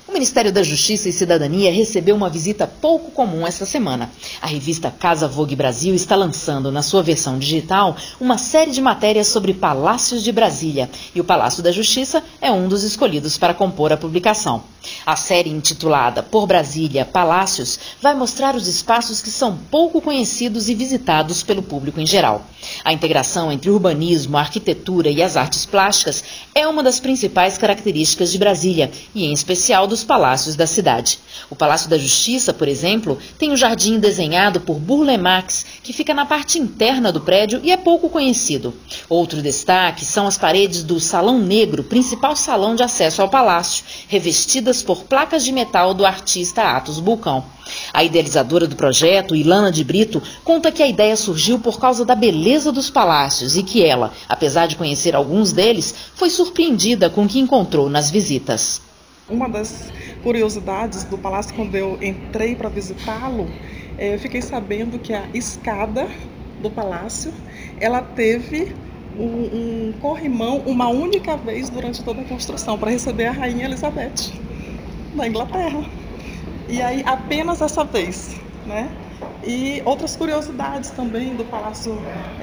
O Ministério da Justiça e Cidadania recebeu uma visita pouco comum esta semana. A revista Casa Vogue Brasil está lançando, na sua versão digital, uma série de matérias sobre palácios de Brasília. E o Palácio da Justiça é um dos escolhidos para compor a publicação. A série, intitulada Por Brasília, Palácios, vai mostrar os espaços que são pouco conhecidos e visitados pelo público em geral. A integração entre urbanismo, a arquitetura e as artes plásticas é uma das principais características de Brasília, e em especial dos palácios da cidade. O Palácio da Justiça, por exemplo, tem um jardim desenhado por Burle Marx, que fica na parte interna do prédio e é pouco conhecido. Outro destaque são as paredes do Salão Negro, principal salão de acesso ao palácio, revestidas por placas de metal do artista Atos Bulcão. A idealizadora do projeto, Ilana de Brito, conta que a ideia surgiu por causa da beleza dos palácios e que ela, apesar de conhecer alguns deles, foi surpreendida com o que encontrou nas visitas. Uma das curiosidades do palácio, quando eu entrei para visitá-lo, eu fiquei sabendo que a escada do palácio, ela teve um corrimão uma única vez durante toda a construção, para receber a Rainha Elizabeth, da Inglaterra. E aí, apenas essa vez, né? E outras curiosidades também do Palácio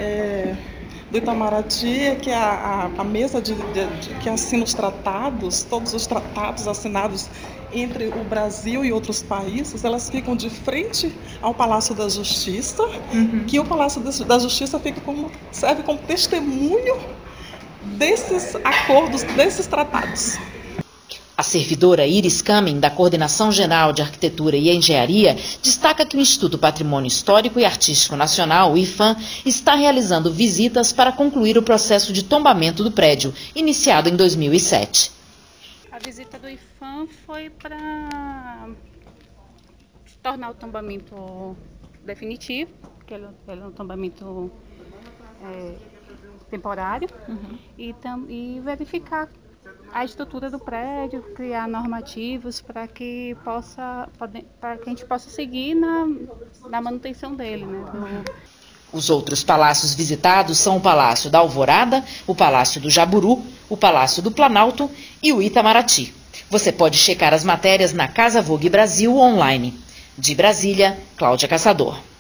do Itamaraty, que a mesa que assina os tratados, todos os tratados assinados entre o Brasil e outros países, elas ficam de frente ao Palácio da Justiça, que o Palácio da Justiça serve como testemunho desses acordos, desses tratados. A servidora Iris Kamen, da Coordenação Geral de Arquitetura e Engenharia, destaca que o Instituto Patrimônio Histórico e Artístico Nacional, o IPHAN, está realizando visitas para concluir o processo de tombamento do prédio, iniciado em 2007. A visita do IPHAN foi para tornar o tombamento definitivo, porque ele é um tombamento temporário, e verificar a estrutura do prédio, criar normativos para que a gente possa seguir na manutenção dele, né? Os outros palácios visitados são o Palácio da Alvorada, o Palácio do Jaburu, o Palácio do Planalto e o Itamaraty. Você pode checar as matérias na Casa Vogue Brasil online. De Brasília, Cláudia Caçador.